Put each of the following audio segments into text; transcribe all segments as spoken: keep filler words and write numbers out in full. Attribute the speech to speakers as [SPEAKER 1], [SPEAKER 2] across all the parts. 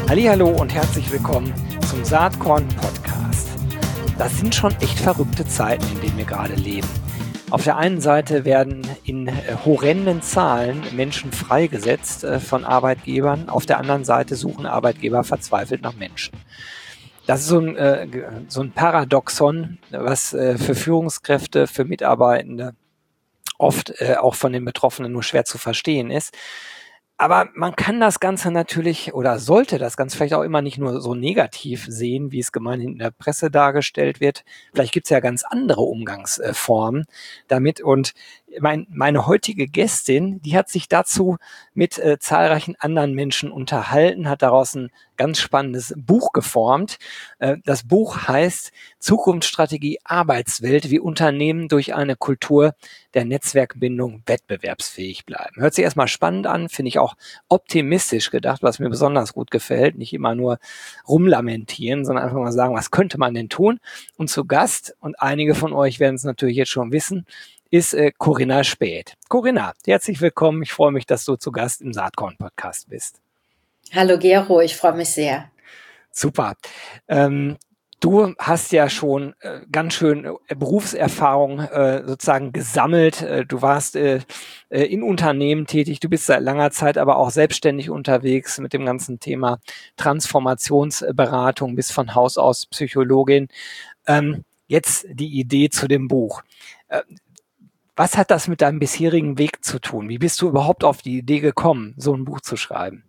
[SPEAKER 1] Hallihallo und herzlich willkommen zum Saatkorn Podcast. Das sind schon echt verrückte Zeiten, in denen wir gerade leben. Auf der einen Seite werden in äh, horrenden Zahlen Menschen freigesetzt äh, von Arbeitgebern. Auf der anderen Seite suchen Arbeitgeber verzweifelt nach Menschen. Das ist so ein, äh, so ein Paradoxon, was äh, für Führungskräfte, für Mitarbeitende oft äh, auch von den Betroffenen nur schwer zu verstehen ist. Aber man kann das Ganze natürlich oder sollte das Ganze vielleicht auch immer nicht nur so negativ sehen, wie es gemeinhin in der Presse dargestellt wird. Vielleicht gibt es ja ganz andere Umgangsformen damit. Und mein, meine heutige Gästin, die hat sich dazu mit äh, zahlreichen anderen Menschen unterhalten, hat daraus ein ganz spannendes Buch geformt. Äh, das Buch heißt Zukunftsstrategie Arbeitswelt, wie Unternehmen durch eine Kultur der Netzwerkbindung wettbewerbsfähig bleiben. Hört sich erstmal spannend an, finde ich auch optimistisch gedacht, was mir besonders gut gefällt. Nicht immer nur rumlamentieren, sondern einfach mal sagen, was könnte man denn tun? Und zu Gast, und einige von euch werden es natürlich jetzt schon wissen, ist äh, Corinna Späth. Corinna, herzlich willkommen. Ich freue mich, dass du zu Gast im Saatkorn-Podcast bist.
[SPEAKER 2] Hallo Gero, ich freue mich sehr.
[SPEAKER 1] Super. Ähm, Du hast ja schon äh, ganz schön äh, Berufserfahrung äh, sozusagen gesammelt. Äh, du warst äh, äh, in Unternehmen tätig. Du bist seit langer Zeit aber auch selbstständig unterwegs mit dem ganzen Thema Transformationsberatung, bist von Haus aus Psychologin. Ähm, jetzt die Idee zu dem Buch. Äh, was hat das mit deinem bisherigen Weg zu tun? Wie bist du überhaupt auf die Idee gekommen, so ein Buch zu schreiben?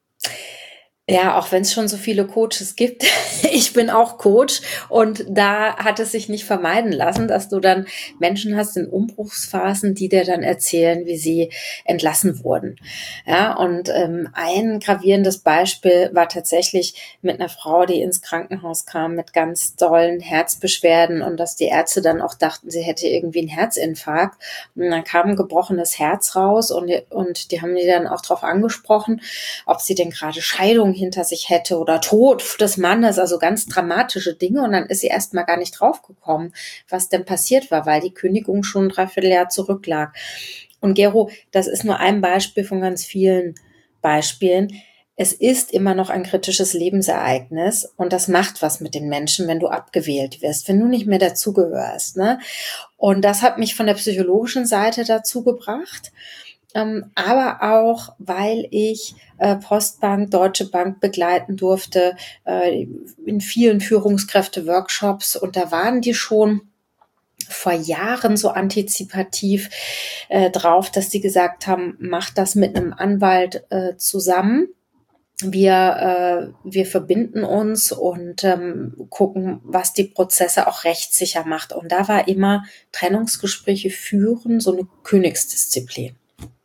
[SPEAKER 2] Ja, auch wenn es schon so viele Coaches gibt, ich bin auch Coach und da hat es sich nicht vermeiden lassen, dass du dann Menschen hast in Umbruchsphasen, die dir dann erzählen, wie sie entlassen wurden. Ja, und ähm, ein gravierendes Beispiel war tatsächlich mit einer Frau, die ins Krankenhaus kam mit ganz dollen Herzbeschwerden und dass die Ärzte dann auch dachten, sie hätte irgendwie einen Herzinfarkt. Und dann kam ein gebrochenes Herz raus und, und die haben die dann auch darauf angesprochen, ob sie denn gerade Scheidung hinter sich hätte oder Tod des Mannes, also ganz dramatische Dinge. Und dann ist sie erst mal gar nicht draufgekommen, was denn passiert war, weil die Kündigung schon ein Dreivierteljahr zurücklag. Und Gero, das ist nur ein Beispiel von ganz vielen Beispielen. Es ist immer noch ein kritisches Lebensereignis und das macht was mit den Menschen, wenn du abgewählt wirst, wenn du nicht mehr dazugehörst, ne? Und das hat mich von der psychologischen Seite dazu gebracht. Ähm, aber auch, weil ich äh, Postbank, Deutsche Bank begleiten durfte äh, in vielen Führungskräfte-Workshops und da waren die schon vor Jahren so antizipativ äh, drauf, dass die gesagt haben, mach das mit einem Anwalt äh, zusammen. Wir, äh, wir verbinden uns und ähm, gucken, was die Prozesse auch rechtssicher macht. Und da war immer Trennungsgespräche führen so eine Königsdisziplin.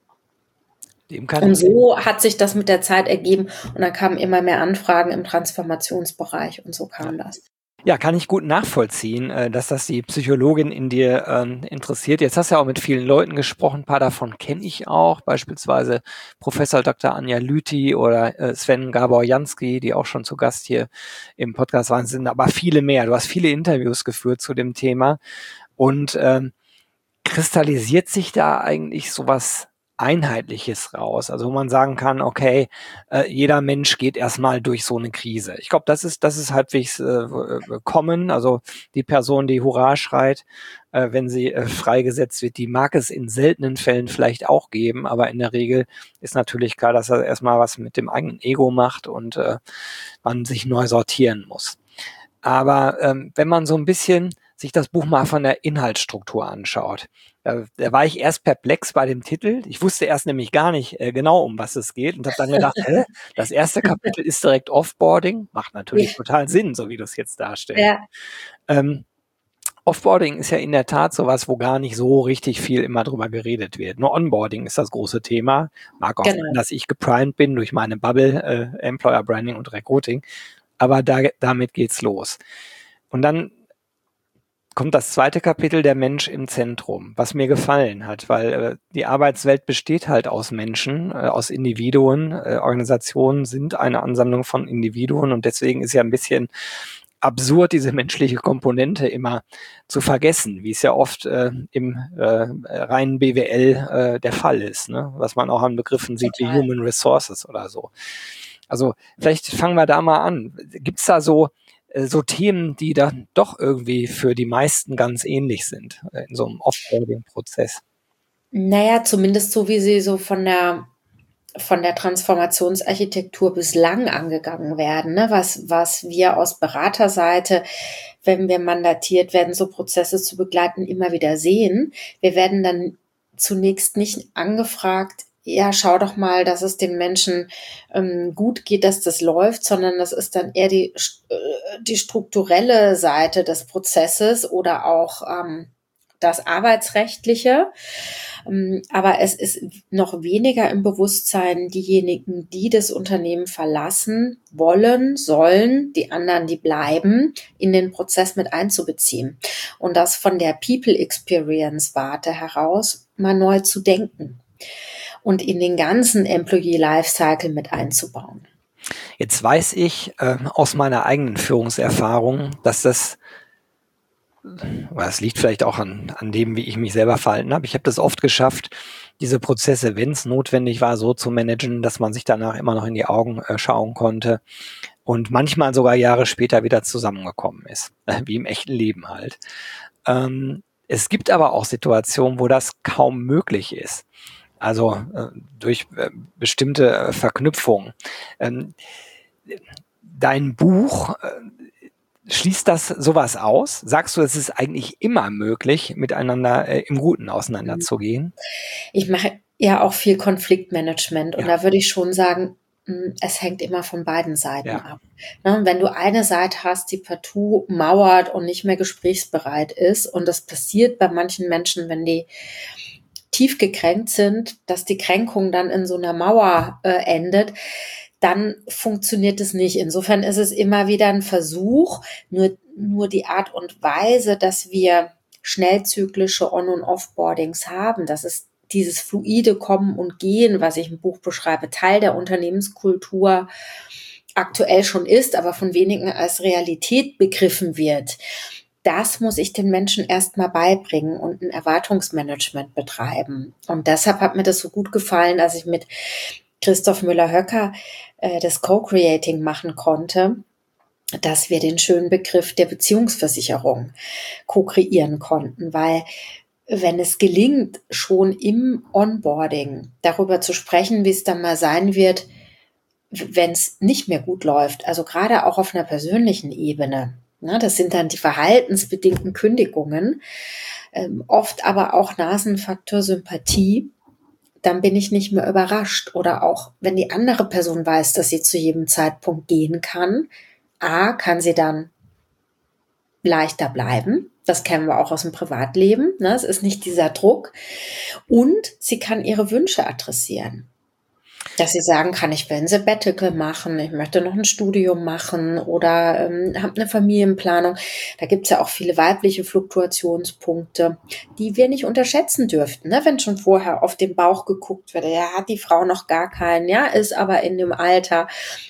[SPEAKER 2] Und so hat sich das mit der Zeit ergeben und dann kamen immer mehr Anfragen im Transformationsbereich und so kam
[SPEAKER 1] ja.
[SPEAKER 2] das.
[SPEAKER 1] Ja, kann ich gut nachvollziehen, dass das die Psychologin in dir ähm, interessiert. Jetzt hast du ja auch mit vielen Leuten gesprochen, ein paar davon kenne ich auch, beispielsweise Professor Doktor Anja Lüthi oder äh, Sven Gabor-Jansky, die auch schon zu Gast hier im Podcast waren, sind aber viele mehr. Du hast viele Interviews geführt zu dem Thema und ähm, kristallisiert sich da eigentlich sowas Einheitliches raus, also wo man sagen kann, okay, äh, jeder Mensch geht erstmal durch so eine Krise. Ich glaube, das ist das ist halbwegs äh, common, also die Person, die Hurra schreit, äh, wenn sie äh, freigesetzt wird, die mag es in seltenen Fällen vielleicht auch geben, aber in der Regel ist natürlich klar, dass er erstmal was mit dem eigenen Ego macht und äh, man sich neu sortieren muss. Aber ähm, wenn man so ein bisschen sich das Buch mal von der Inhaltsstruktur anschaut, da, da war ich erst perplex bei dem Titel. Ich wusste erst nämlich gar nicht äh, genau, um was es geht und habe dann gedacht, hä, das erste Kapitel ist direkt Offboarding. Macht natürlich total Sinn, so wie du es jetzt darstellst. Ja. Ähm, Offboarding ist ja in der Tat sowas, wo gar nicht so richtig viel immer drüber geredet wird. Nur Onboarding ist das große Thema. Mag auch genau sein, dass ich geprimed bin durch meine Bubble, äh, Employer Branding und Recruiting. Aber da, damit geht's los. Und dann kommt das zweite Kapitel, der Mensch im Zentrum, was mir gefallen hat, weil äh, die Arbeitswelt besteht halt aus Menschen, äh, aus Individuen. Äh, Organisationen sind eine Ansammlung von Individuen und deswegen ist ja ein bisschen absurd, diese menschliche Komponente immer zu vergessen, wie es ja oft äh, im äh, reinen B W L äh, der Fall ist, ne? Was man auch an Begriffen sieht wie Human Resources oder so. Also vielleicht fangen wir da mal an. Gibt's da so äh, so Themen, die dann doch irgendwie für die meisten ganz ähnlich sind äh, in so einem Offboarding-Prozess?
[SPEAKER 2] Naja, zumindest so, wie sie so von der von der Transformationsarchitektur bislang angegangen werden, ne? Was, was wir aus Beraterseite, wenn wir mandatiert werden, so Prozesse zu begleiten, immer wieder sehen. Wir werden dann zunächst nicht angefragt, ja, schau doch mal, dass es den Menschen ähm, gut geht, dass das läuft, sondern das ist dann eher die, äh, die strukturelle Seite des Prozesses oder auch ähm, das Arbeitsrechtliche. Aber es ist noch weniger im Bewusstsein diejenigen, die das Unternehmen verlassen wollen, sollen, die anderen, die bleiben, in den Prozess mit einzubeziehen. Und das von der People Experience Warte heraus mal neu zu denken und in den ganzen Employee Lifecycle mit einzubauen.
[SPEAKER 1] Jetzt weiß ich äh, aus meiner eigenen Führungserfahrung, dass das Das liegt vielleicht auch an, an dem, wie ich mich selber verhalten habe. Ich habe das oft geschafft, diese Prozesse, wenn es notwendig war, so zu managen, dass man sich danach immer noch in die Augen äh, schauen konnte und manchmal sogar Jahre später wieder zusammengekommen ist, äh, wie im echten Leben halt. Ähm, es gibt aber auch Situationen, wo das kaum möglich ist. Also äh, durch äh, bestimmte äh, Verknüpfungen. Ähm, dein Buch äh, Schließt das sowas aus? Sagst du, es ist eigentlich immer möglich, miteinander äh, im Guten auseinanderzugehen?
[SPEAKER 2] Ich mache ja auch viel Konfliktmanagement und
[SPEAKER 1] Ja.
[SPEAKER 2] da würde ich schon sagen, es hängt immer von beiden Seiten
[SPEAKER 1] Ja.
[SPEAKER 2] ab. Ne, wenn du eine Seite hast, die partout mauert und nicht mehr gesprächsbereit ist, und das passiert bei manchen Menschen, wenn die tief gekränkt sind, dass die Kränkung dann in so einer Mauer äh, endet, dann funktioniert es nicht. Insofern ist es immer wieder ein Versuch, nur, nur die Art und Weise, dass wir schnellzyklische On- und Offboardings haben, dass es dieses fluide Kommen und Gehen, was ich im Buch beschreibe, Teil der Unternehmenskultur aktuell schon ist, aber von wenigen als Realität begriffen wird. Das muss ich den Menschen erstmal beibringen und ein Erwartungsmanagement betreiben. Und deshalb hat mir das so gut gefallen, als ich mit Christoph Müller-Höcker äh, das Co-Creating machen konnte, dass wir den schönen Begriff der Beziehungsversicherung co-kreieren konnten, weil wenn es gelingt, schon im Onboarding darüber zu sprechen, wie es dann mal sein wird, wenn es nicht mehr gut läuft, also gerade auch auf einer persönlichen Ebene, ne, das sind dann die verhaltensbedingten Kündigungen, ähm, oft aber auch Nasenfaktor Sympathie, dann bin ich nicht mehr überrascht. Oder auch, wenn die andere Person weiß, dass sie zu jedem Zeitpunkt gehen kann, A, kann sie dann leichter bleiben. Das kennen wir auch aus dem Privatleben. Ne? Es ist nicht dieser Druck. Und sie kann ihre Wünsche adressieren. Dass sie sagen kann, ich will ein Sabbatical machen, ich möchte noch ein Studium machen oder ähm, habe eine Familienplanung. Da gibt es ja auch viele weibliche Fluktuationspunkte, die wir nicht unterschätzen dürften. Ne? Wenn schon vorher auf den Bauch geguckt wird, ja, hat die Frau noch gar keinen, ja, ist aber in dem Alter.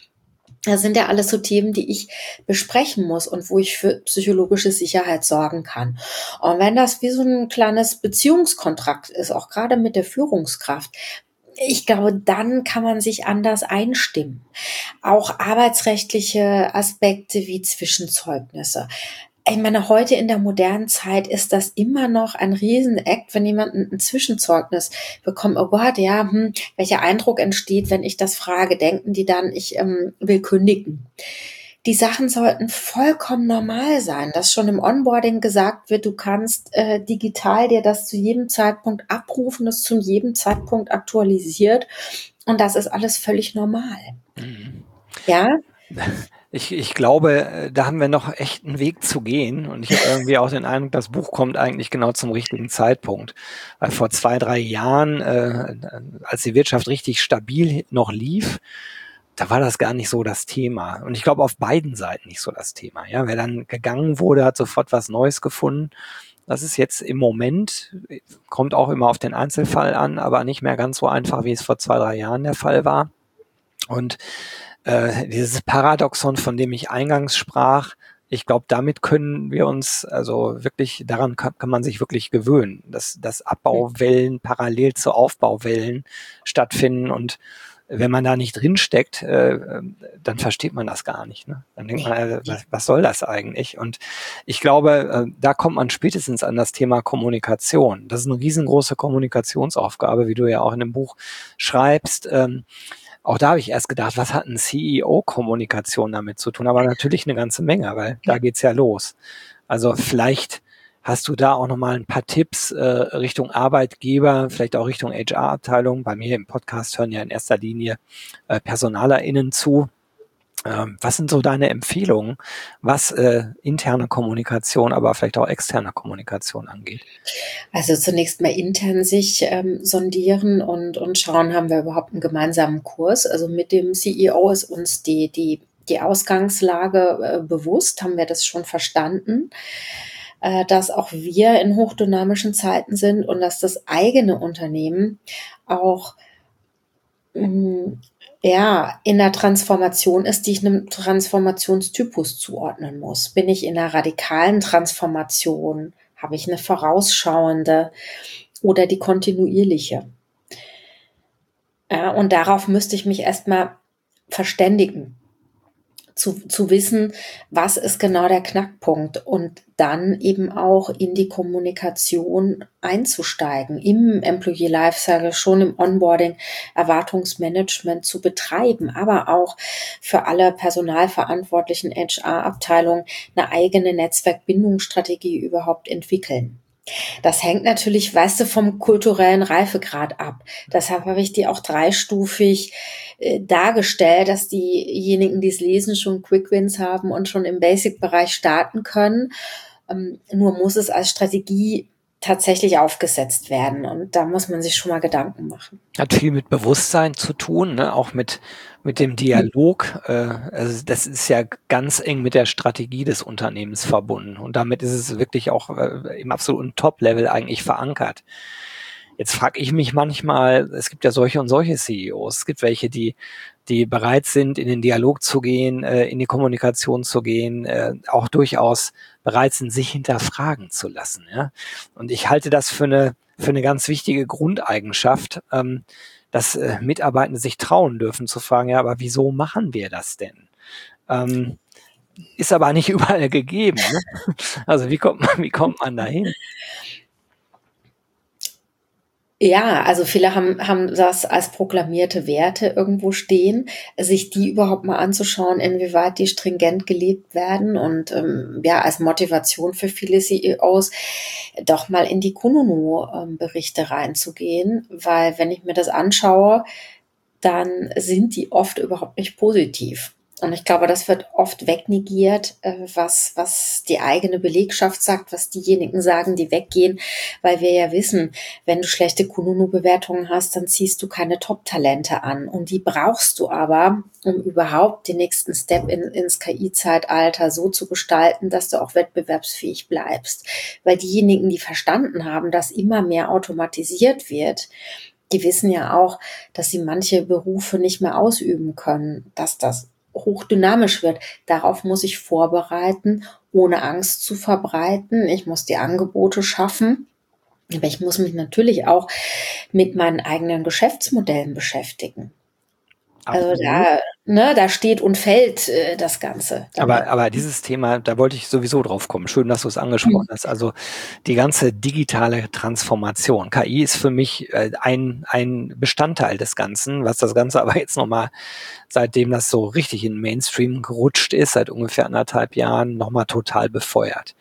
[SPEAKER 2] Das sind ja alles so Themen, die ich besprechen muss und wo ich für psychologische Sicherheit sorgen kann. Und wenn das wie so ein kleines Beziehungskontrakt ist, auch gerade mit der Führungskraft, ich glaube, dann kann man sich anders einstimmen. Auch arbeitsrechtliche Aspekte wie Zwischenzeugnisse. Ich meine, heute in der modernen Zeit ist das immer noch ein Riesenakt, wenn jemand ein Zwischenzeugnis bekommt. Oh Gott, ja, hm, welcher Eindruck entsteht, wenn ich das frage? Denken die dann, ich ähm, will kündigen? Die Sachen sollten vollkommen normal sein, dass schon im Onboarding gesagt wird, du kannst äh, digital dir das zu jedem Zeitpunkt abrufen, das zu jedem Zeitpunkt aktualisiert, und das ist alles völlig normal.
[SPEAKER 1] Mhm.
[SPEAKER 2] Ja?
[SPEAKER 1] Ich, ich glaube, da haben wir noch echt einen Weg zu gehen, und ich habe irgendwie auch den Eindruck, das Buch kommt eigentlich genau zum richtigen Zeitpunkt. Weil vor zwei, drei Jahren, äh, als die Wirtschaft richtig stabil noch lief, da war das gar nicht so das Thema. Und ich glaube, auf beiden Seiten nicht so das Thema. Ja, wer dann gegangen wurde, hat sofort was Neues gefunden. Das ist jetzt im Moment, kommt auch immer auf den Einzelfall an, aber nicht mehr ganz so einfach, wie es vor zwei, drei Jahren der Fall war. Und äh, dieses Paradoxon, von dem ich eingangs sprach, ich glaube, damit können wir uns, also wirklich, daran kann, kann man sich wirklich gewöhnen, dass, dass Abbauwellen parallel zu Aufbauwellen stattfinden, und wenn man da nicht drin steckt, äh, dann versteht man das gar nicht. Ne? Dann denkt man, äh, was, was soll das eigentlich? Und ich glaube, äh, da kommt man spätestens an das Thema Kommunikation. Das ist eine riesengroße Kommunikationsaufgabe, wie du ja auch in dem Buch schreibst. Ähm, auch da habe ich erst gedacht, was hat ein C E O-Kommunikation damit zu tun? Aber natürlich eine ganze Menge, weil da geht's ja los. Also vielleicht hast du da auch nochmal ein paar Tipps äh, Richtung Arbeitgeber, vielleicht auch Richtung H R-Abteilung. Bei mir im Podcast hören ja in erster Linie äh, PersonalerInnen zu. Ähm, was sind so deine Empfehlungen, was äh, interne Kommunikation, aber vielleicht auch externe Kommunikation angeht?
[SPEAKER 2] Also zunächst mal intern sich ähm, sondieren und, und schauen, haben wir überhaupt einen gemeinsamen Kurs. Also mit dem C E O ist uns die, die, die Ausgangslage äh, bewusst, haben wir das schon verstanden, äh, dass auch wir in hochdynamischen Zeiten sind und dass das eigene Unternehmen auch mh, ja, in der Transformation ist, die ich einem Transformationstypus zuordnen muss. Bin ich in einer radikalen Transformation? Habe ich eine vorausschauende oder die kontinuierliche? Ja, und darauf müsste ich mich erstmal verständigen, zu, zu wissen, was ist genau der Knackpunkt und dann eben auch in die Kommunikation einzusteigen, im Employee Lifecycle, schon im Onboarding, Erwartungsmanagement zu betreiben, aber auch für alle personalverantwortlichen H R-Abteilungen eine eigene Netzwerkbindungsstrategie überhaupt entwickeln. Das hängt natürlich, weißt du, vom kulturellen Reifegrad ab. Deshalb habe ich die auch dreistufig äh, dargestellt, dass diejenigen, die es lesen, schon Quick Wins haben und schon im Basic-Bereich starten können. Ähm, nur muss es als Strategie tatsächlich aufgesetzt werden. Und da muss man sich schon mal Gedanken machen.
[SPEAKER 1] Hat viel mit Bewusstsein zu tun, ne? Auch mit, mit dem Dialog. Äh, also das ist ja ganz eng mit der Strategie des Unternehmens verbunden. Und damit ist es wirklich auch äh, im absoluten Top-Level eigentlich verankert. Jetzt frage ich mich manchmal, es gibt ja solche und solche C E Os. Es gibt welche, die, die bereit sind, in den Dialog zu gehen, äh, in die Kommunikation zu gehen, äh, auch durchaus bereit sind, sich hinterfragen zu lassen. Ja? Und ich halte das für eine, für eine ganz wichtige Grundeigenschaft, ähm, dass äh, Mitarbeitende sich trauen dürfen zu fragen, ja, aber wieso machen wir das denn? Ähm, ist aber nicht überall gegeben. Ne? Also wie kommt man, wie kommt man dahin?
[SPEAKER 2] Ja, also viele haben, haben das als proklamierte Werte irgendwo stehen, sich die überhaupt mal anzuschauen, inwieweit die stringent gelebt werden und ähm, ja, als Motivation für viele C E Os doch mal in die Kununu-Berichte reinzugehen, weil wenn ich mir das anschaue, dann sind die oft überhaupt nicht positiv. Und ich glaube, das wird oft wegnegiert, was, was die eigene Belegschaft sagt, was diejenigen sagen, die weggehen, weil wir ja wissen, wenn du schlechte Kununu-Bewertungen hast, dann ziehst du keine Top-Talente an. Und die brauchst du aber, um überhaupt den nächsten Step in, ins K I-Zeitalter so zu gestalten, dass du auch wettbewerbsfähig bleibst. Weil diejenigen, die verstanden haben, dass immer mehr automatisiert wird, die wissen ja auch, dass sie manche Berufe nicht mehr ausüben können, dass das hochdynamisch wird. Darauf muss ich vorbereiten, ohne Angst zu verbreiten. Ich muss die Angebote schaffen. Aber ich muss mich natürlich auch mit meinen eigenen Geschäftsmodellen beschäftigen. Also da, ne, da steht und fällt äh, das Ganze.
[SPEAKER 1] Aber, aber dieses Thema, da wollte ich sowieso drauf kommen. Schön, dass du es angesprochen hast. Also die ganze digitale Transformation. K I ist für mich äh, ein, ein Bestandteil des Ganzen, was das Ganze aber jetzt nochmal, seitdem das so richtig in den Mainstream gerutscht ist, seit ungefähr anderthalb Jahren, nochmal total befeuert.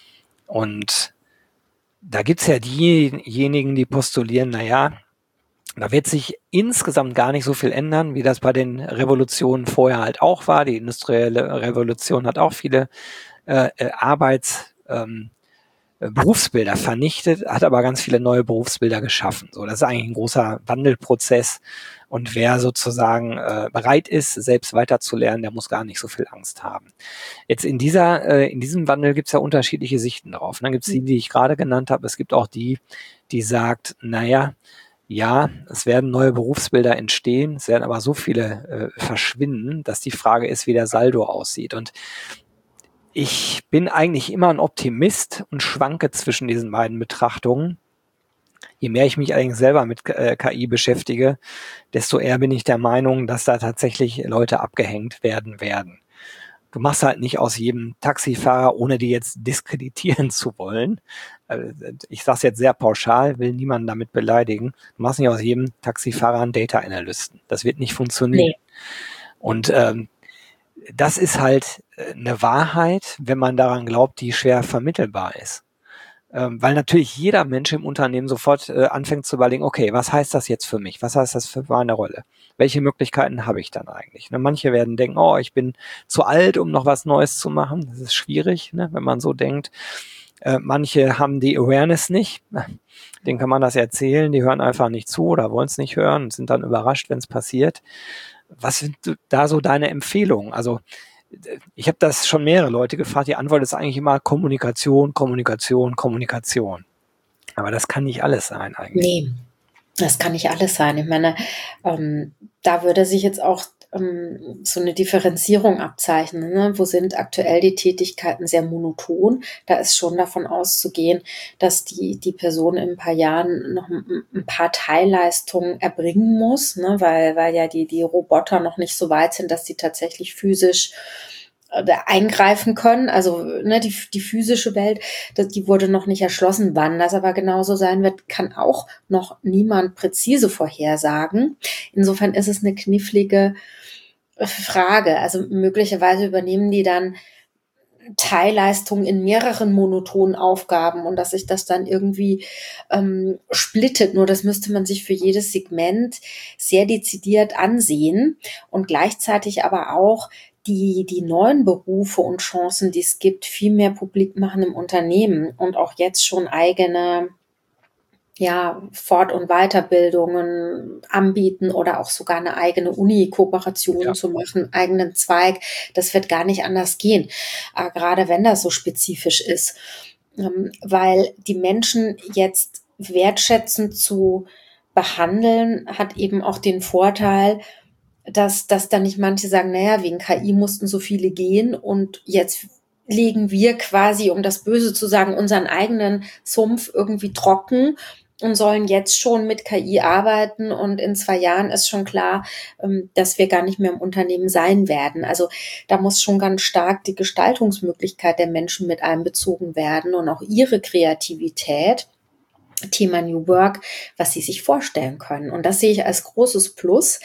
[SPEAKER 1] Und da gibt's ja diejenigen, die postulieren, na ja, da wird sich insgesamt gar nicht so viel ändern, wie das bei den Revolutionen vorher halt auch war. Die industrielle Revolution hat auch viele äh, Arbeits, ähm, Berufsbilder vernichtet, hat aber ganz viele neue Berufsbilder geschaffen. So, das ist eigentlich ein großer Wandelprozess. Und wer sozusagen äh, bereit ist, selbst weiterzulernen, der muss gar nicht so viel Angst haben. Jetzt in dieser, äh, in diesem Wandel gibt es ja unterschiedliche Sichten drauf. Und dann gibt es die, die ich gerade genannt habe. Es gibt auch die, die sagt, naja, ja, es werden neue Berufsbilder entstehen, es werden aber so viele äh, verschwinden, dass die Frage ist, wie der Saldo aussieht. Und ich bin eigentlich immer ein Optimist und schwanke zwischen diesen beiden Betrachtungen. Je mehr ich mich allerdings selber mit äh, K I beschäftige, desto eher bin ich der Meinung, dass da tatsächlich Leute abgehängt werden werden. Du machst halt nicht aus jedem Taxifahrer, ohne die jetzt diskreditieren zu wollen. Ich sage es jetzt sehr pauschal, will niemanden damit beleidigen. Du machst nicht aus jedem Taxifahrer einen Data Analysten. Das wird nicht funktionieren. Nee. Und ähm, das ist halt eine Wahrheit, wenn man daran glaubt, die schwer vermittelbar ist. Ähm, weil natürlich jeder Mensch im Unternehmen sofort äh, anfängt zu überlegen, okay, was heißt das jetzt für mich? Was heißt das für meine Rolle? Welche Möglichkeiten habe ich dann eigentlich? Ne, manche werden denken, oh, ich bin zu alt, um noch was Neues zu machen. Das ist schwierig, ne, wenn man so denkt. Äh, manche haben die Awareness nicht. Denen kann man das erzählen, die hören einfach nicht zu oder wollen es nicht hören und sind dann überrascht, wenn es passiert. Was sind da so deine Empfehlungen? Also ich habe das schon mehrere Leute gefragt, die Antwort ist eigentlich immer Kommunikation, Kommunikation, Kommunikation. Aber das kann nicht alles sein eigentlich.
[SPEAKER 2] Nee, das kann nicht alles sein. Ich meine, ähm, da würde sich jetzt auch ähm, so eine Differenzierung abzeichnen. Ne? Wo sind aktuell die Tätigkeiten sehr monoton? Da ist schon davon auszugehen, dass die, die Person in ein paar Jahren noch ein, ein paar Teilleistungen erbringen muss, ne? weil, weil ja die, die Roboter noch nicht so weit sind, dass sie tatsächlich physisch eingreifen können, also ne, die, die physische Welt, das, die wurde noch nicht erschlossen. Wann das aber genauso sein wird, kann auch noch niemand präzise vorhersagen. Insofern ist es eine knifflige Frage. Also möglicherweise übernehmen die dann Teilleistungen in mehreren monotonen Aufgaben und dass sich das dann irgendwie ähm, splittet. Nur das müsste man sich für jedes Segment sehr dezidiert ansehen und gleichzeitig aber auch die, die neuen Berufe und Chancen, die es gibt, viel mehr publik machen im Unternehmen und auch jetzt schon eigene ja, Fort- und Weiterbildungen anbieten oder auch sogar eine eigene Uni-Kooperation ja. zu machen, eigenen Zweig. Das wird gar nicht anders gehen, äh, gerade wenn das so spezifisch ist. Ähm, weil die Menschen jetzt wertschätzend zu behandeln, hat eben auch den Vorteil, dass, dass dann nicht manche sagen, naja, wegen K I mussten so viele gehen und jetzt legen wir quasi, um das Böse zu sagen, unseren eigenen Sumpf irgendwie trocken und sollen jetzt schon mit K I arbeiten und in zwei Jahren ist schon klar, dass wir gar nicht mehr im Unternehmen sein werden. Also da muss schon ganz stark die Gestaltungsmöglichkeit der Menschen mit einbezogen werden und auch ihre Kreativität. Thema New Work, was sie sich vorstellen können. Und das sehe ich als großes Plus,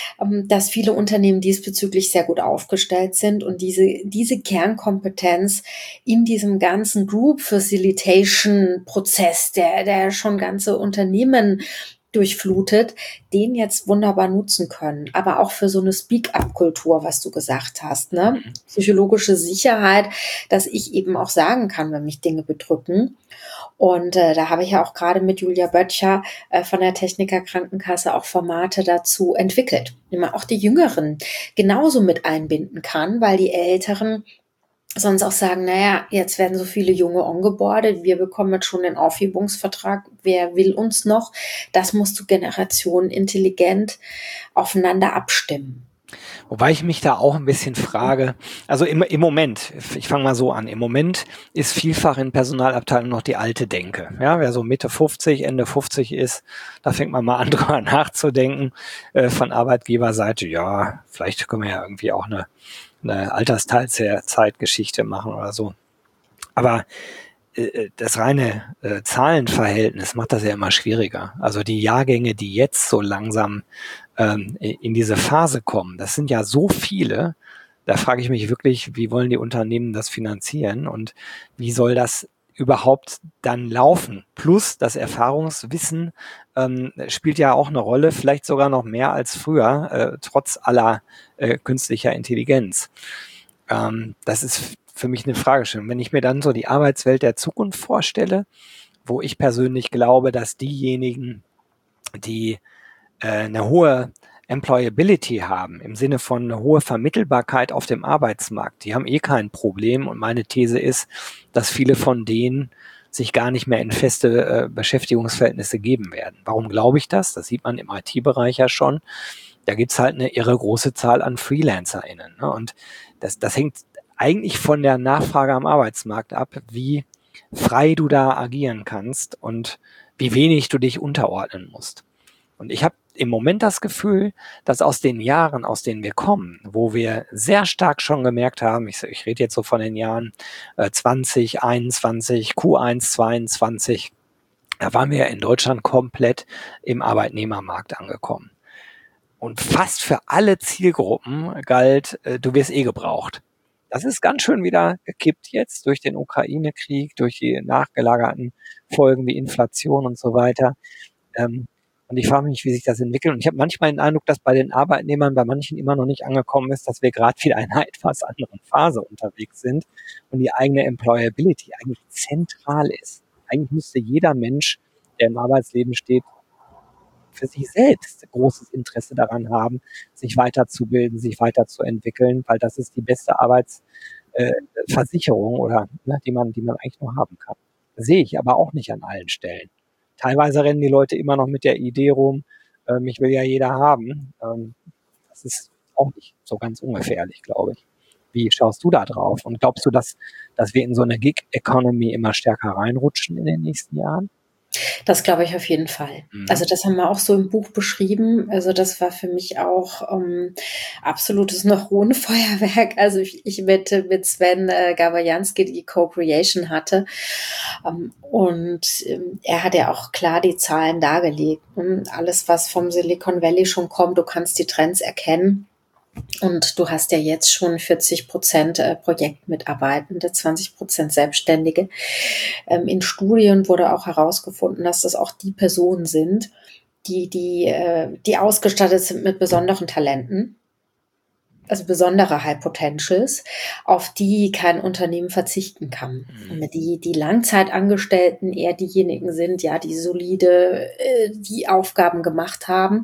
[SPEAKER 2] dass viele Unternehmen diesbezüglich sehr gut aufgestellt sind und diese, diese Kernkompetenz in diesem ganzen Group Facilitation Prozess, der, der schon ganze Unternehmen durchflutet, den jetzt wunderbar nutzen können. Aber auch für so eine Speak-up-Kultur, was du gesagt hast, ne? Psychologische Sicherheit, dass ich eben auch sagen kann, wenn mich Dinge bedrücken. Und äh, da habe ich ja auch gerade mit Julia Böttcher äh, von der Techniker Krankenkasse auch Formate dazu entwickelt, wie man auch die Jüngeren genauso mit einbinden kann, weil die Älteren sonst auch sagen, naja, jetzt werden so viele Junge ongeboardet, wir bekommen jetzt schon den Aufhebungsvertrag, wer will uns noch? Das musst du Generationen intelligent aufeinander abstimmen.
[SPEAKER 1] Wobei ich mich da auch ein bisschen frage, also im, im Moment, ich fange mal so an, im Moment ist vielfach in Personalabteilungen noch die alte Denke. Ja, wer so Mitte fünfzig, Ende fünfzig ist, da fängt man mal an, drüber nachzudenken, äh, von Arbeitgeberseite, ja, vielleicht können wir ja irgendwie auch eine, eine Altersteilzeitgeschichte machen oder so. Aber äh, das reine äh, Zahlenverhältnis macht das ja immer schwieriger. Also die Jahrgänge, die jetzt so langsam in diese Phase kommen. Das sind ja so viele, da frage ich mich wirklich, wie wollen die Unternehmen das finanzieren und wie soll das überhaupt dann laufen? Plus das Erfahrungswissen ähm, spielt ja auch eine Rolle, vielleicht sogar noch mehr als früher, äh, trotz aller äh, künstlicher Intelligenz. Ähm, das ist für mich eine Fragestellung. Wenn ich mir dann so die Arbeitswelt der Zukunft vorstelle, wo ich persönlich glaube, dass diejenigen, die eine hohe Employability haben, im Sinne von eine hohe Vermittelbarkeit auf dem Arbeitsmarkt. Die haben eh kein Problem und meine These ist, dass viele von denen sich gar nicht mehr in feste äh, Beschäftigungsverhältnisse geben werden. Warum glaube ich das? Das sieht man im I T-Bereich ja schon. Da gibt's halt eine irre große Zahl an FreelancerInnen. Ne? Und das, das hängt eigentlich von der Nachfrage am Arbeitsmarkt ab, wie frei du da agieren kannst und wie wenig du dich unterordnen musst. Und ich habe im Moment das Gefühl, dass aus den Jahren, aus denen wir kommen, wo wir sehr stark schon gemerkt haben, ich, ich rede jetzt so von den Jahren äh, zwanzig einundzwanzig, Q eins zweiundzwanzig, da waren wir ja in Deutschland komplett im Arbeitnehmermarkt angekommen. Und fast für alle Zielgruppen galt, äh, du wirst eh gebraucht. Das ist ganz schön wieder gekippt jetzt durch den Ukraine-Krieg, durch die nachgelagerten Folgen wie Inflation und so weiter. Ähm, und ich frage mich, wie sich das entwickelt. Und ich habe manchmal den Eindruck, dass bei den Arbeitnehmern, bei manchen immer noch nicht angekommen ist, dass wir gerade wieder in einer etwas anderen Phase unterwegs sind und die eigene Employability eigentlich zentral ist. Eigentlich müsste jeder Mensch, der im Arbeitsleben steht, für sich selbst großes Interesse daran haben, sich weiterzubilden, sich weiterzuentwickeln, weil das ist die beste Arbeitsversicherung äh, oder ne, die man, die man eigentlich nur haben kann. Das sehe ich aber auch nicht an allen Stellen. Teilweise rennen die Leute immer noch mit der Idee rum, äh, mich will ja jeder haben. Ähm, das ist auch nicht so ganz ungefährlich, glaube ich. Wie schaust du da drauf? Und glaubst du, dass, dass wir in so eine Gig-Economy immer stärker reinrutschen in den nächsten Jahren?
[SPEAKER 2] Das glaube ich auf jeden Fall. Mhm. Also das haben wir auch so im Buch beschrieben. Also das war für mich auch ähm, absolutes Neuronenfeuerwerk. Also ich, ich mit, mit Sven äh, Gabajanski die Co-Creation hatte. Ähm, und ähm, er hat ja auch klar die Zahlen dargelegt. Alles, was vom Silicon Valley schon kommt, du kannst die Trends erkennen. Und du hast ja jetzt schon vierzig Prozent Projektmitarbeitende, zwanzig Prozent Selbstständige. In Studien wurde auch herausgefunden, dass das auch die Personen sind, die, die, die ausgestattet sind mit besonderen Talenten, also besondere High Potentials, auf die kein Unternehmen verzichten kann. Mhm. Die, die Langzeitangestellten eher diejenigen sind, ja, die solide die Aufgaben gemacht haben,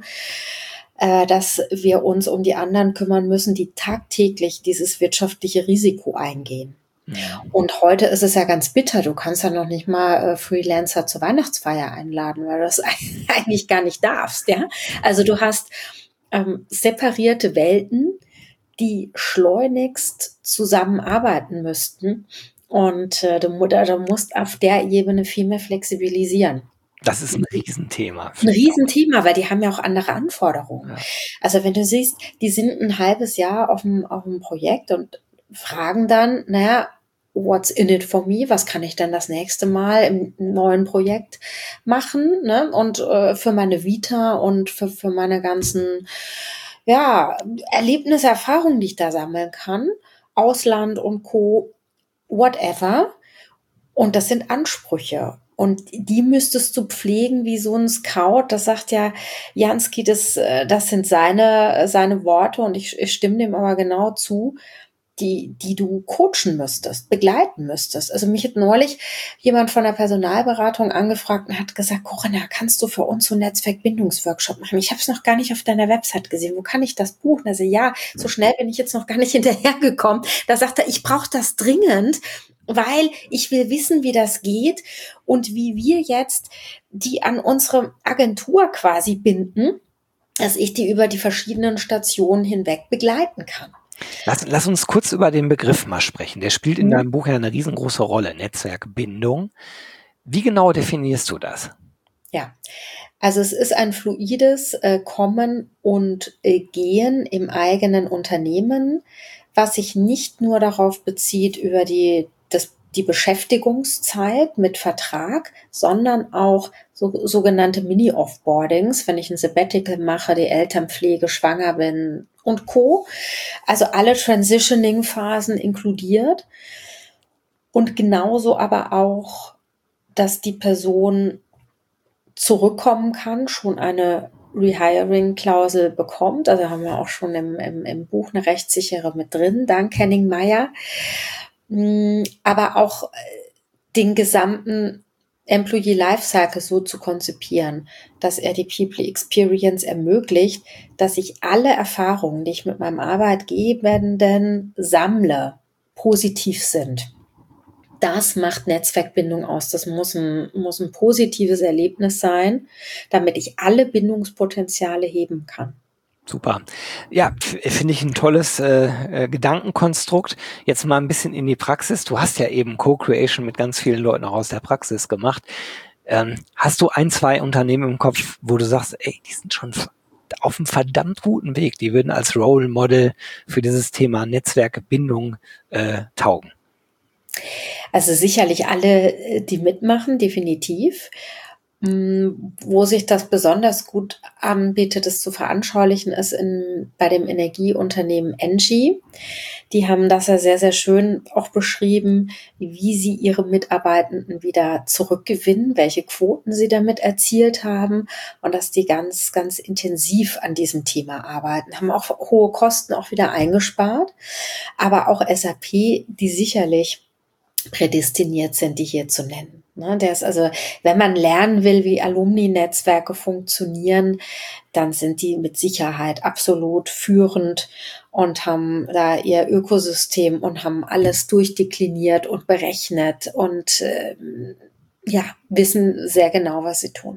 [SPEAKER 2] dass wir uns um die anderen kümmern müssen, die tagtäglich dieses wirtschaftliche Risiko eingehen. Ja. Und heute ist es ja ganz bitter. Du kannst ja noch nicht mal Freelancer zur Weihnachtsfeier einladen, weil du das eigentlich gar nicht darfst. Ja? Also du hast ähm, separierte Welten, die schleunigst zusammenarbeiten müssten. Und äh, du, du musst auf der Ebene viel mehr flexibilisieren.
[SPEAKER 1] Das ist ein Riesenthema.
[SPEAKER 2] Ein Riesenthema, weil die haben ja auch andere Anforderungen. Ja. Also wenn du siehst, die sind ein halbes Jahr auf dem, auf dem Projekt und fragen dann, naja, what's in it for me? Was kann ich denn das nächste Mal im neuen Projekt machen? Ne? Und äh, für meine Vita und für, für meine ganzen ja, Erlebnisse, Erfahrungen, die ich da sammeln kann, Ausland und Co., whatever. Und das sind Ansprüche. Und die müsstest du pflegen wie so ein Scout. Das sagt ja Jansky, das, das sind seine, seine Worte und ich, ich stimme dem aber genau zu, die, die du coachen müsstest, begleiten müsstest. Also mich hat neulich jemand von der Personalberatung angefragt und hat gesagt, Corinna, kannst du für uns so einen Netzwerkbindungsworkshop machen? Ich habe es noch gar nicht auf deiner Website gesehen. Wo kann ich das buchen? Also ja, so schnell bin ich jetzt noch gar nicht hinterhergekommen. Da sagt er, ich brauche das dringend, weil ich will wissen, wie das geht und wie wir jetzt die an unsere Agentur quasi binden, dass ich die über die verschiedenen Stationen hinweg begleiten kann.
[SPEAKER 1] Lass, lass uns kurz über den Begriff mal sprechen. Der spielt in mhm. deinem Buch ja eine riesengroße Rolle, Netzwerkbindung. Wie genau definierst du das?
[SPEAKER 2] Ja, also es ist ein fluides äh, Kommen und äh, Gehen im eigenen Unternehmen, was sich nicht nur darauf bezieht, über die Das, die Beschäftigungszeit mit Vertrag, sondern auch so, sogenannte Mini-Offboardings, wenn ich ein Sabbatical mache, die Elternpflege, schwanger bin und Co. Also alle Transitioning-Phasen inkludiert. Und genauso aber auch, dass die Person zurückkommen kann, schon eine Rehiring-Klausel bekommt. Also haben wir auch schon im, im, im Buch eine rechtssichere mit drin, dank Henning-Meyer. Aber auch den gesamten Employee Lifecycle so zu konzipieren, dass er die People Experience ermöglicht, dass ich alle Erfahrungen, die ich mit meinem Arbeitgebenden sammle, positiv sind. Das macht Netzwerkbindung aus. Das muss ein, muss ein positives Erlebnis sein, damit ich alle Bindungspotenziale heben kann.
[SPEAKER 1] Super. Ja, finde ich ein tolles äh, Gedankenkonstrukt. Jetzt mal ein bisschen in die Praxis. Du hast ja eben Co-Creation mit ganz vielen Leuten auch aus der Praxis gemacht. Ähm, hast du ein, zwei Unternehmen im Kopf, wo du sagst, ey, die sind schon auf einem verdammt guten Weg, die würden als Role Model für dieses Thema Netzwerkbindung äh, taugen?
[SPEAKER 2] Also sicherlich alle, die mitmachen, definitiv. Wo sich das besonders gut anbietet, das zu veranschaulichen, ist in, bei dem Energieunternehmen Engie. Die haben das ja sehr, sehr schön auch beschrieben, wie sie ihre Mitarbeitenden wieder zurückgewinnen, welche Quoten sie damit erzielt haben und dass die ganz, ganz intensiv an diesem Thema arbeiten, haben auch hohe Kosten auch wieder eingespart, aber auch S A P, die sicherlich prädestiniert sind, die hier zu nennen. Ne, der ist also, wenn man lernen will, wie Alumni-Netzwerke funktionieren, dann sind die mit Sicherheit absolut führend und haben da ihr Ökosystem und haben alles durchdekliniert und berechnet und äh, ja, wissen sehr genau, was sie tun.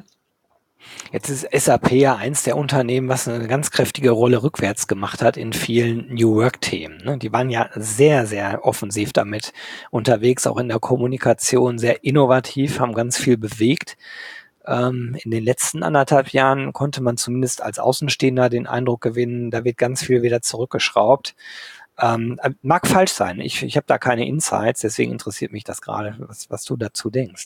[SPEAKER 1] Jetzt ist S A P ja eins der Unternehmen, was eine ganz kräftige Rolle rückwärts gemacht hat in vielen New Work-Themen. Ne? Die waren ja sehr, sehr offensiv damit unterwegs, auch in der Kommunikation, sehr innovativ, haben ganz viel bewegt. Ähm, in den letzten anderthalb Jahren konnte man zumindest als Außenstehender den Eindruck gewinnen, da wird ganz viel wieder zurückgeschraubt. Ähm, mag falsch sein. Ich, ich habe da keine Insights, deswegen interessiert mich das gerade, was, was du dazu denkst.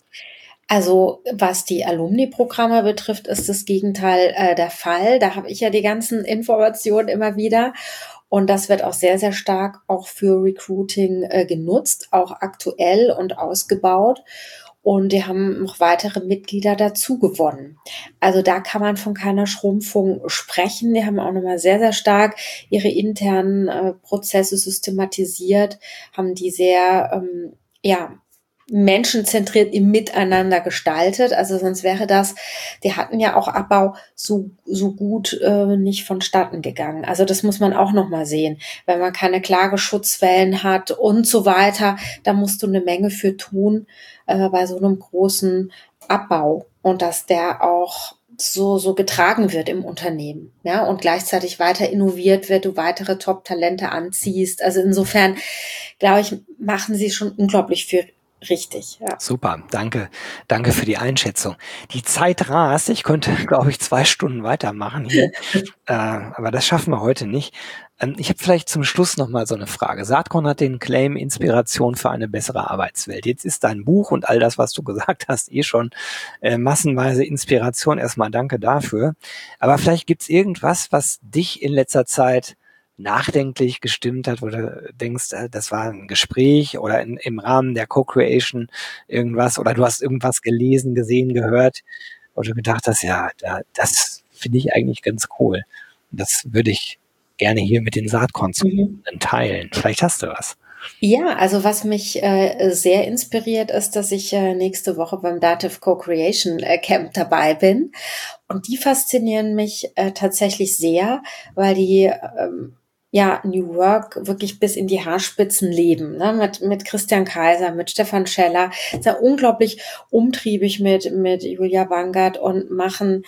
[SPEAKER 2] Also was die Alumni-Programme betrifft, ist das Gegenteil äh, der Fall. Da habe ich ja die ganzen Informationen immer wieder. Und das wird auch sehr, sehr stark auch für Recruiting äh, genutzt, auch aktuell und ausgebaut. Und die haben noch weitere Mitglieder dazu gewonnen. Also da kann man von keiner Schrumpfung sprechen. Die haben auch nochmal sehr, sehr stark ihre internen äh, Prozesse systematisiert, haben die sehr, ähm, ja, menschenzentriert im Miteinander gestaltet. Also sonst wäre das, die hatten ja auch Abbau so, so gut äh, nicht vonstatten gegangen. Also das muss man auch nochmal sehen. Wenn man keine Klageschutzwellen hat und so weiter, da musst du eine Menge für tun äh, bei so einem großen Abbau. Und dass der auch so, so getragen wird im Unternehmen, ja, und gleichzeitig weiter innoviert wird, du weitere Top-Talente anziehst. Also insofern, glaube ich, machen sie schon unglaublich viel richtig, ja.
[SPEAKER 1] Super, danke. Danke für die Einschätzung. Die Zeit rast. Ich könnte, glaube ich, zwei Stunden weitermachen hier. äh, aber das schaffen wir heute nicht. Ähm, ich habe vielleicht zum Schluss noch mal so eine Frage. Saatkorn hat den Claim Inspiration für eine bessere Arbeitswelt. Jetzt ist dein Buch und all das, was du gesagt hast, eh schon äh, massenweise Inspiration. Erstmal danke dafür. Aber vielleicht gibt's irgendwas, was dich in letzter Zeit nachdenklich gestimmt hat, wo du denkst, das war ein Gespräch oder in, im Rahmen der Co-Creation irgendwas oder du hast irgendwas gelesen, gesehen, gehört, wo du gedacht hast, ja, da, das finde ich eigentlich ganz cool. Und das würde ich gerne hier mit den Saatkorn-Zuhörern mhm. teilen. Vielleicht hast du was.
[SPEAKER 2] Ja, also was mich äh, sehr inspiriert ist, dass ich äh, nächste Woche beim Dativ Co-Creation äh, Camp dabei bin. Und die faszinieren mich äh, tatsächlich sehr, weil die ähm, ja, New Work wirklich bis in die Haarspitzen leben, ne? Mit, mit Christian Kaiser, mit Stefan Scheller, ist ja unglaublich umtriebig mit, mit Julia Wangert und machen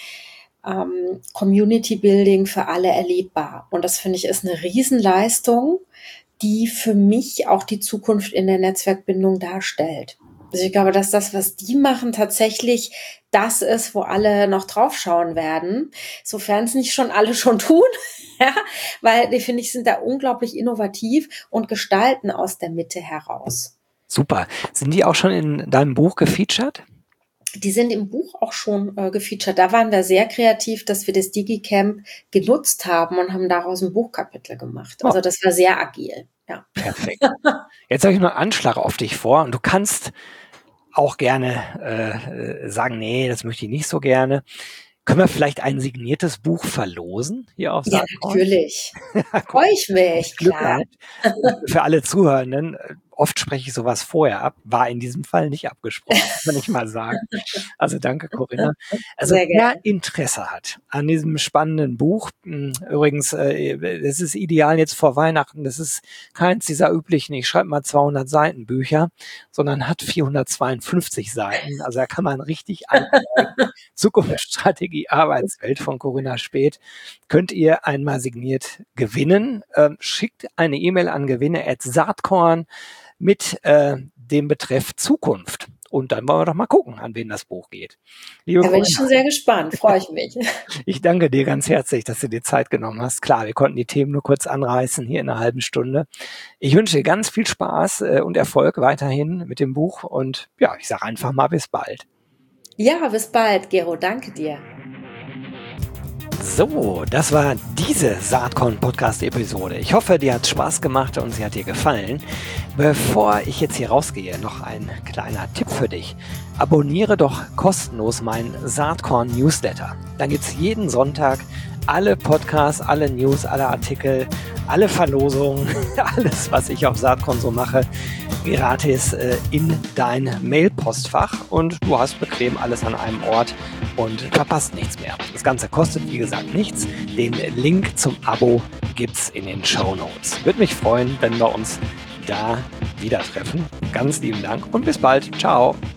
[SPEAKER 2] ähm, Community Building für alle erlebbar. Und das finde ich ist eine Riesenleistung, die für mich auch die Zukunft in der Netzwerkbindung darstellt. Also ich glaube, dass das, was die machen, tatsächlich das ist, wo alle noch draufschauen werden, sofern es nicht schon alle schon tun. Ja, weil die, finde ich, sind da unglaublich innovativ und gestalten aus der Mitte heraus.
[SPEAKER 1] Super. Sind die auch schon in deinem Buch gefeatured?
[SPEAKER 2] Die sind im Buch auch schon äh, gefeatured. Da waren wir sehr kreativ, dass wir das DigiCamp genutzt haben und haben daraus ein Buchkapitel gemacht. Oh. Also das war sehr agil. Ja.
[SPEAKER 1] Perfekt. Jetzt habe ich noch einen Anschlag auf dich vor und du kannst auch gerne äh, sagen, nee, das möchte ich nicht so gerne. Können wir vielleicht ein signiertes Buch verlosen hier auf Saatkorn?
[SPEAKER 2] Ja, natürlich. Freue ich mich, klar.
[SPEAKER 1] Für alle Zuhörenden, oft spreche ich sowas vorher ab, war in diesem Fall nicht abgesprochen, kann ich mal sagen. Also danke, Corinna. Also wer Interesse hat an diesem spannenden Buch, übrigens, es ist ideal jetzt vor Weihnachten, das ist keins dieser üblichen, ich schreibe mal zweihundert Seiten Bücher, sondern hat vierhundertzweiundfünfzig Seiten, also da kann man richtig einsteigen. Zukunftsstrategie Arbeitswelt von Corinna Späth könnt ihr einmal signiert gewinnen. Ähm, schickt eine E-Mail an gewinne at saatkorn mit äh, den Betreff Zukunft. Und dann wollen wir doch mal gucken, an wen das Buch geht.
[SPEAKER 2] Liebe da bin ich schon sehr gespannt, freue ich mich.
[SPEAKER 1] Ich danke dir ganz herzlich, dass du dir Zeit genommen hast. Klar, wir konnten die Themen nur kurz anreißen hier in einer halben Stunde. Ich wünsche dir ganz viel Spaß und Erfolg weiterhin mit dem Buch und ja, ich sage einfach mal bis bald.
[SPEAKER 2] Ja, bis bald, Gero, danke dir.
[SPEAKER 1] So, das war diese Saatkorn-Podcast-Episode. Ich hoffe, dir hat Spaß gemacht und sie hat dir gefallen. Bevor ich jetzt hier rausgehe, noch ein kleiner Tipp für dich. Abonniere doch kostenlos meinen Saatkorn-Newsletter. Dann gibt es jeden Sonntag alle Podcasts, alle News, alle Artikel, alle Verlosungen, alles, was ich auf Saatkorn so mache, gratis äh, in dein Mailpostfach und du hast bequem alles an einem Ort und verpasst nichts mehr. Das Ganze kostet, wie gesagt, nichts. Den Link zum Abo gibt's in den Shownotes. Würde mich freuen, wenn wir uns da wieder treffen. Ganz lieben Dank und bis bald. Ciao.